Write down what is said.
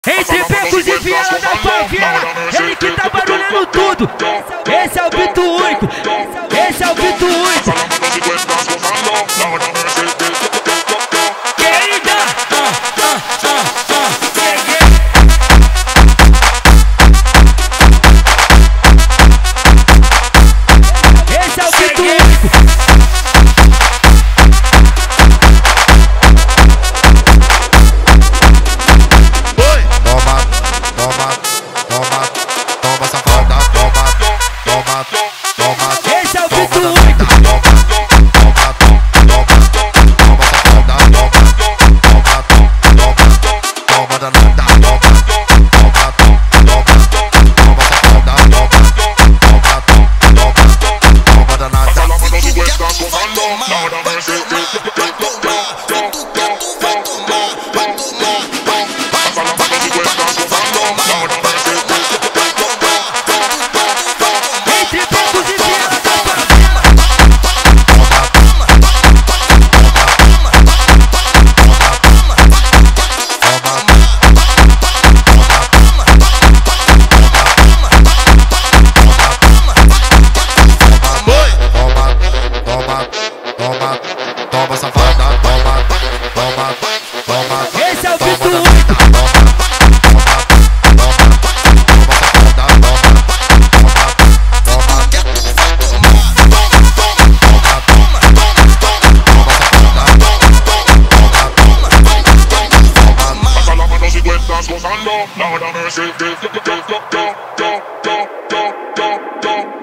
Entre becos e viela da favela, ele que tá barulhando tudo. Esse é o Bito único, esse é o Bito único. Querida, esse é o Bito único. Esse é o Bito único. Toma safada, toma. Esse é o Bito único. Gozando, Lord have mercy,